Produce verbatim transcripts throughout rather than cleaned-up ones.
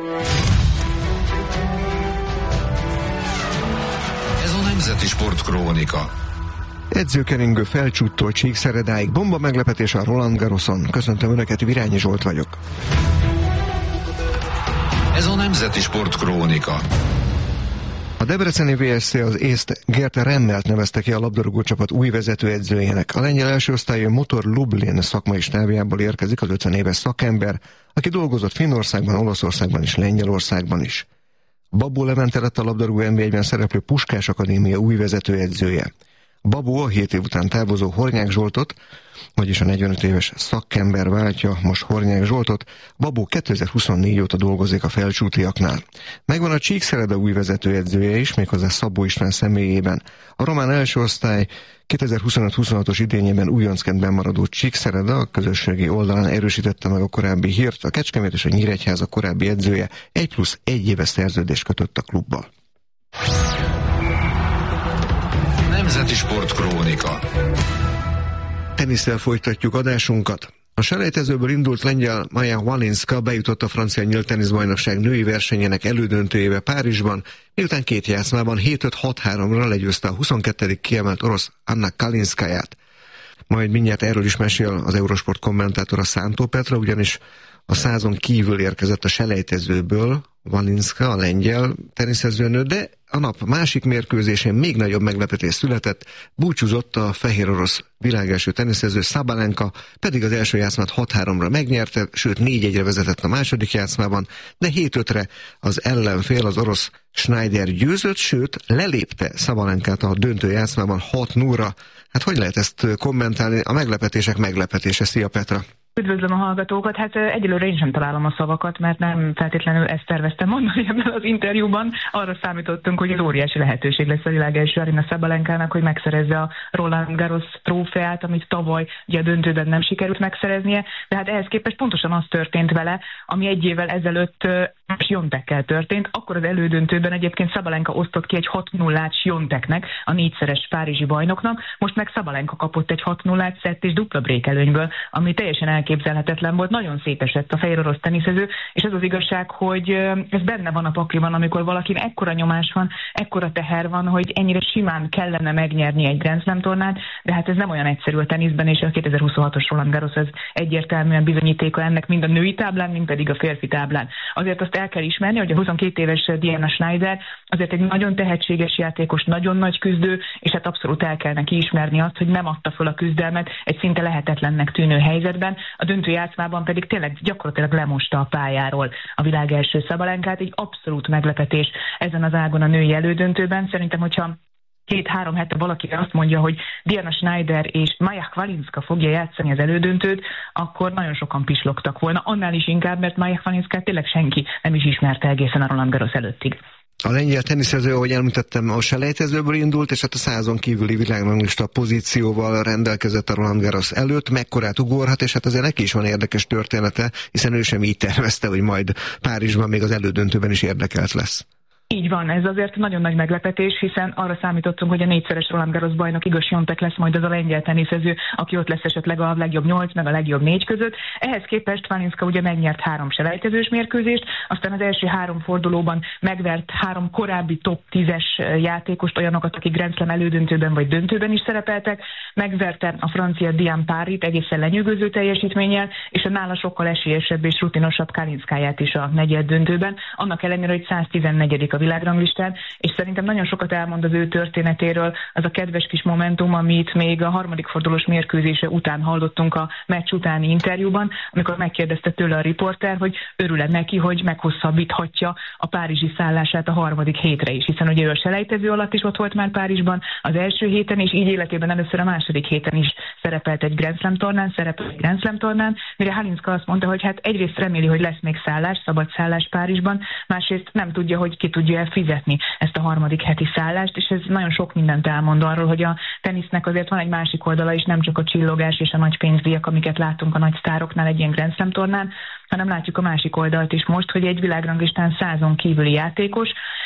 Ez a Nemzeti Sportkrónika. Edzőkeringő Felcsúttól Csíkszeredáig, bomba meglepetés a Roland Garroson. Köszöntöm Önöket, Virányi Zsolt vagyok. Ez a Nemzeti Sportkrónika. A debreceni vé es cé az észt Gert Rennelt nevezte ki a labdarúgócsapat új vezetőedzőjének. A lengyel első osztályú Motor Lublin szakmai stábjából érkezik az ötven éves szakember, aki dolgozott Finnországban, Olaszországban és Lengyelországban is. Babó Levente lett a labdarúgó en bé egyben szereplő Puskás Akadémia új vezetőedzője. Babó a hét év után távozó Hornyák Zsoltot, vagyis a negyvenöt éves szakember váltja most Hornyák Zsoltot. Babó kétezer-huszonnégy óta dolgozik a felcsútiaknál. Megvan a Csíkszereda új vezetőedzője is, méghozzá Szabó István személyében. A román első osztály kétezer-huszonöt-huszonhatos idényében újoncként bennmaradó Csíkszereda a közösségi oldalán erősítette meg a korábbi hírt. A Kecskemét és a Nyíregyháza korábbi edzője egy plusz egy éves szerződést kötött a klubbal. Nemzeti Sportkrónika. Tenisszel folytatjuk adásunkat. A selejtezőből indult lengyel Maja Walinska bejutott a francia nyílt teniszbajnokság női versenyének elődöntőjébe Párizsban, miután két játszmában hét öt hat háromra legyőzte a huszonkettedik kiemelt orosz Anna Kalinszkáját. Majd mindjárt erről is mesél az Eurosport kommentátora Szántó Petra, ugyanis a százon kívül érkezett a selejtezőből Walinska, a lengyel teniszezőnő, de a nap másik mérkőzésén még nagyobb meglepetés született, búcsúzott a fehér orosz világelső teniszező, Sabalenka pedig az első játszmát hat háromra megnyerte, sőt négy egyre vezetett a második játszmában, de hét ötre az ellenfél, az orosz Schneider győzött, sőt lelépte Sabalenkát a döntő játszmában hat nullra. Hát hogy lehet ezt kommentálni? A meglepetések meglepetése. Szia Petra! Üdvözlöm a hallgatókat, hát egyelőre én sem találom a szavakat, mert nem feltétlenül ezt terveztem mondani ebben az interjúban. Arra számítottunk, hogy ez óriási lehetőség lesz a világ első Aryna Sabalenkának, hogy megszerezze a Roland Garros trófeát, amit tavaly ugye a döntőben nem sikerült megszereznie, de hát ehhez képest pontosan az történt vele, ami egy évvel ezelőtt Swiatekkel történt. Akkor az elődöntőben egyébként Sabalenka osztott ki egy hat nullát Swiateknek, a négyszeres párizsi bajnoknak, most meg Sabalenka kapott egy hat nullát szett és dupla break előnyből, ami teljesen elképzelhetetlen volt, nagyon szétesett a fehér orosz teniszező, és az az igazság, hogy ez benne van a pakliban, amikor valakin ekkora nyomás van, ekkora teher van, hogy ennyire simán kellene megnyerni egy Grand Slam tornát, de hát ez nem olyan egyszerű a teniszben, és a kétezer-huszonhatos Roland Garros ez egyértelműen bizonyítéka ennek mind a női táblán, mind pedig a férfi táblán. Azért azt el kell ismerni, hogy a huszonkét éves Diana Schneider azért egy nagyon tehetséges játékos, nagyon nagy küzdő, és hát abszolút el kell neki ismerni azt, hogy nem adta föl a küzdelmet egy szinte lehetetlennek tűnő helyzetben. A döntő játszmában pedig tényleg gyakorlatilag lemosta a pályáról a világ első Sabalenkát, egy abszolút meglepetés ezen az ágon a női elődöntőben. Szerintem, hogyha két-három hete valaki azt mondja, hogy Diana Schneider és Maja Walinska fogja játszani az elődöntőt, akkor nagyon sokan pislogtak volna. Annál is inkább, mert Maja Walinskát tényleg senki nem is ismerte egészen a Roland Garros előttig. A lengyel teniszező, ahogy említettem, a selejtezőből indult, és hát a százon kívüli világranglista pozícióval rendelkezett a Roland Garros előtt, mekkorát ugorhat, és hát azért neki is van érdekes története, hiszen ő sem így tervezte, hogy majd Párizsban még az elődöntőben is érdekelt lesz. Így van, ez azért nagyon nagy meglepetés, hiszen arra számítottunk, hogy a négyszeres Roland Garros bajnok Iga Swiatek lesz majd az a lengyel teniszező, aki ott lesz esetleg a legjobb nyolc, meg a legjobb négy között. Ehhez képest Walinska ugye megnyert három selejtezős mérkőzést, aztán az első három fordulóban megvert három korábbi top tízes játékost, olyanokat, akik Grand Slam elődöntőben vagy döntőben is szerepeltek, megverte a francia Diane Parit egészen lenyűgöző teljesítménnyel, és a nála sokkal esélyesebb és rutinosabb Kalinszkáját is a negyed döntőben, annak ellenére, hogy száztizennegyedik a világranglistán, és szerintem nagyon sokat elmond az ő történetéről az a kedves kis momentum, amit még a harmadik fordulós mérkőzése után hallottunk a meccs utáni interjúban, amikor megkérdezte tőle a riporter, hogy örül neki, hogy meghosszabbíthatja a párizsi szállását a harmadik hétre is, hiszen ugye ő a selejtező alatt is ott volt már Párizsban az első héten, és így életében először a második héten is szerepelt egy Grand Slam tornán, szerepelt egy Grand Slam tornán, mire Walinska azt mondta, hogy hát egyrészt reméli, hogy lesz még szállás, szabad szállás Párizsban, másrészt nem tudja, hogy ki tudja elfizetni ezt a harmadik heti szállást, és ez nagyon sok mindent elmond arról, hogy a tenisznek azért van egy másik oldala is, nem csak a csillogás és a nagy pénzdíjak, amiket látunk a nagy sztároknál egy ilyen Grand Slam tornán, hanem látjuk a másik oldalt is most, hogy egy világranglistán százon kívüli játékos,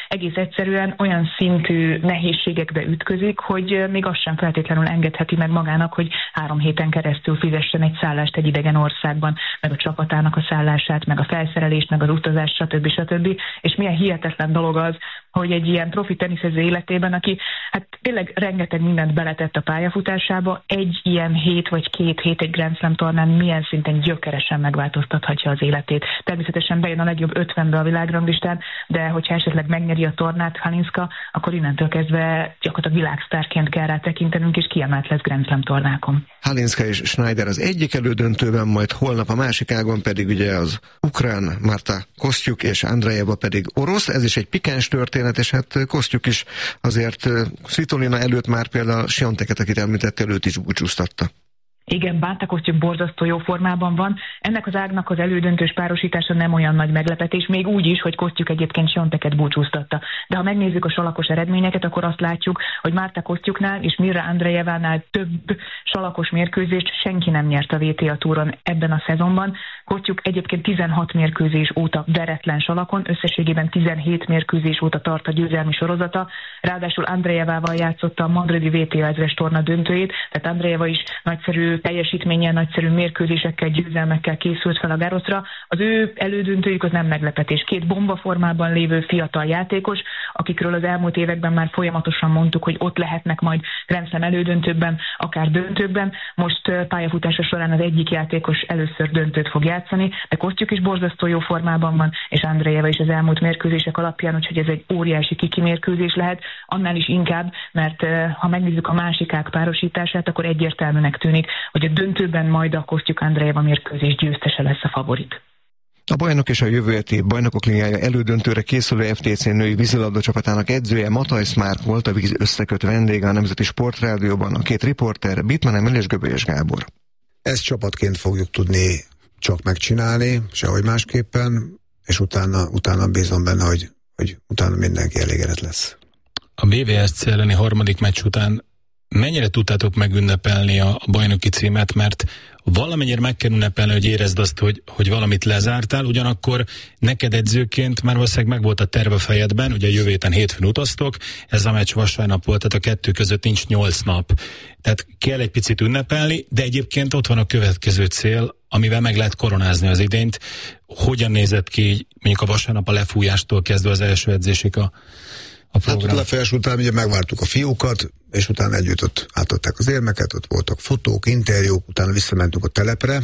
egész egyszerűen olyan szintű nehézségekbe ütközik, hogy még azt sem feltétlenül engedheti meg magának, hogy három héten keresztül fizessen egy szállást egy idegen országban, meg a csapatának a szállását, meg a felszerelést, meg az utazást, stb. stb. És milyen hihetetlen dolog az, hogy egy ilyen profi teniszező életében, aki hát tényleg rengeteg mindent beletett a pályafutásába, egy ilyen hét vagy két hét egy Grand Slam tornán milyen szinten gyökeresen megváltoztathatja az életét. Természetesen bejön a legjobb ötvenbe a világranglistán, de hogyha esetleg megnyeri a tornát Halinska, akkor innentől kezdve gyakorlatilag világsztárként kell rá tekintenünk, és kiemelt lesz Grand Slam tornákon. Halinska és Schneider az egyik elődöntőben, majd holnap a másik ágon pedig ugye az ukrán Marta Kostyuk és Andrejeva pedig orosz. Ez is egy pikáns történet, és hát Kostyuk is azért Svitolina előtt már például Świąteket, akit említett, előtt is búcsúztatta. Igen, Bánta Kostyuk borzasztó jó formában van. Ennek az ágnak az elődöntős párosítása nem olyan nagy meglepetés, még úgy is, hogy Kostyuk egyébként Świąteket búcsúztatta. De ha megnézzük a salakos eredményeket, akkor azt látjuk, hogy Marta Kostyuknál és Mira Andrejevánál több salakos mérkőzést senki nem nyert a vé té á túron ebben a szezonban. Kostyuk egyébként tizenhat mérkőzés óta veretlen salakon, összességében tizenhét mérkőzés óta tart a győzelmi sorozata. Ráadásul Andrejevával játszotta a madridi vé té á ezres torna döntőjét, tehát Andrejeva is nagyszerű teljesítménnyel, nagyszerű mérkőzésekkel, győzelmekkel készült fel a Garroszra. Az ő elődöntőjük az nem meglepetés. Két bombaformában lévő fiatal játékos, akikről az elmúlt években már folyamatosan mondtuk, hogy ott lehetnek majd Grand Slam elődöntőkben, akár döntőkben. Most pályafutása során az egyik játékos először döntőt fog játszani, de Kostyuk is borzasztó jó formában van, és Andrejeva is az elmúlt mérkőzések alapján, úgyhogy ez egy óriási kiki mérkőzés lehet, annál is inkább, mert ha megnézzük a másikák párosítását, akkor egyértelműnek tűnik, hogy a döntőben majd a Kostyuk Andrejeva mérkőzés győztese lesz a favorit. A bajnok és a jövő heti Bajnokok Ligája elődöntőre készülő ef té cé női vízilabda csapatának edzője Matthijs Márk volt a víz összeköt vendége a Nemzeti Sportrádióban, a két riporter Bittmann Emil és Göbölyes Gábor. Ezt csapatként fogjuk tudni csak megcsinálni, sehogy másképpen, és utána, utána bízom benne, hogy, hogy utána mindenki elégedett lesz. A bé vé es cé elleni harmadik meccs után mennyire tudtátok megünnepelni a, a bajnoki címet, mert valamennyire meg kell ünnepelni, hogy érezd azt, hogy, hogy valamit lezártál, ugyanakkor neked edzőként már valószínűleg meg volt a terve fejedben, ugye jövő héten hétfőn utaztok, ez a meccs vasárnap volt, tehát a kettő között nincs nyolc nap. Tehát kell egy picit ünnepelni, de egyébként ott van a következő cél, amivel meg lehet koronázni az idényt. Hogyan nézett ki mondjuk a vasárnap a lefújástól kezdve az első edzésig a a program? Hát a lefújás után ugye megvártuk a fiúkat, és utána együtt ott átadták az érmeket, ott voltak fotók, interjúk, utána visszamentünk a telepre,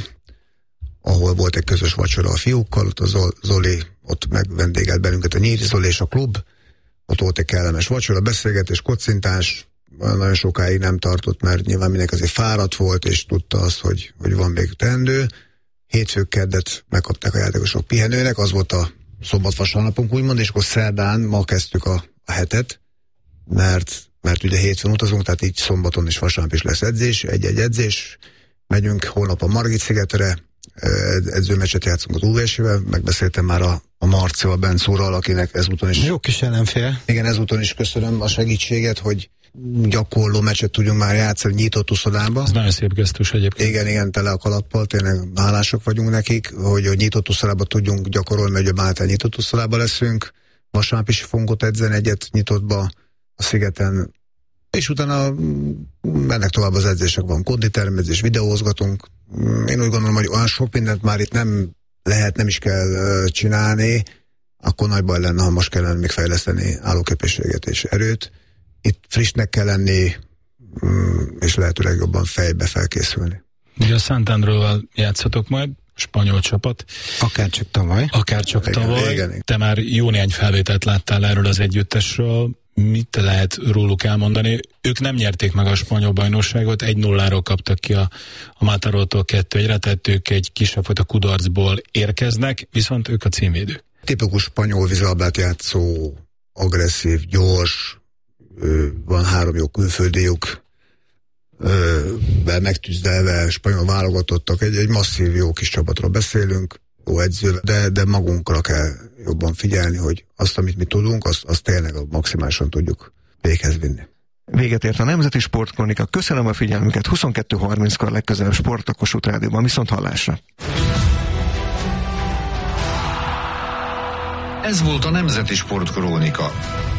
ahol volt egy közös vacsora a fiúkkal, ott a Zoli, ott megvendégelt bennünket a Nyíri Zoli és a klub, ott volt egy kellemes vacsora, beszélgetés, kocintás, nagyon sokáig nem tartott, mert nyilván mindenki azért fáradt volt, és tudta azt, hogy, hogy van még teendő. Hétfő keddet megkapták a játékosok pihenőnek, az volt a szombat-vasárnapunk úgymond, és akkor szerdán ma kezdtük a, a hetet, mert, mert ugye hétfőn utazunk, tehát így szombaton és vasárnap is lesz edzés, egy-egy edzés, megyünk holnap a Margit-szigetre, edzőmeccset játszunk az u vé es-ével, megbeszéltem már a, a Marcival Bencúrral, akinek ezúton is... Jó kis ellenfél. Igen, ezúton is köszönöm a segítséget, hogy gyakorló meccset tudjunk már játszani nyitott uszodába. Ez nagyon szép gesztus egyébként. Igen, igen, tele a kalappal, tényleg hálások vagyunk nekik, hogy, hogy nyitott uszodába tudjunk gyakorolni, mert ugye Báltán nyitott uszodába leszünk. Vasárnap is fogunk ott edzeni egyet nyitottba a szigeten, és utána mennek tovább az edzések, van konditermedzés, videózgatunk. Én úgy gondolom, hogy olyan sok mindent már itt nem lehet, nem is kell csinálni, akkor nagy baj lenne, ha most kellene még fejleszteni állóképességet és erőt. Itt frissnek kell lenni, és lehetőleg jobban fejbe felkészülni. Ugye a Santanderrel játszatok majd, spanyol csapat. Akár csak tavaly. Akár csak igen, tavaly. igen, igen. Te már jó néhány felvételt láttál erről az együttesről. Mit lehet róluk elmondani? Ők nem nyerték meg a spanyol bajnokságot, egy nulláról kaptak ki a, a Matarótól kettő egyre, tehát ők egy kisebb fajta kudarcból érkeznek, viszont ők a címvédők. Tipikus spanyol vízilabdát játszó, agresszív, gyors, van három jó külföldiük, megtűzdelve, spanyol válogatottak, egy, egy masszív jó kis csapatról beszélünk, jó edző, de, de magunkra kell jobban figyelni, hogy azt, amit mi tudunk, azt, azt tényleg maximálisan tudjuk véghez vinni. Véget ért a Nemzeti Sportkronika. Köszönöm a figyelmüket. huszonkettő harminckor legközelebb Sport a Kossuth Rádióban. Viszont hallásra! Ez volt a Nemzeti Sportkrónika.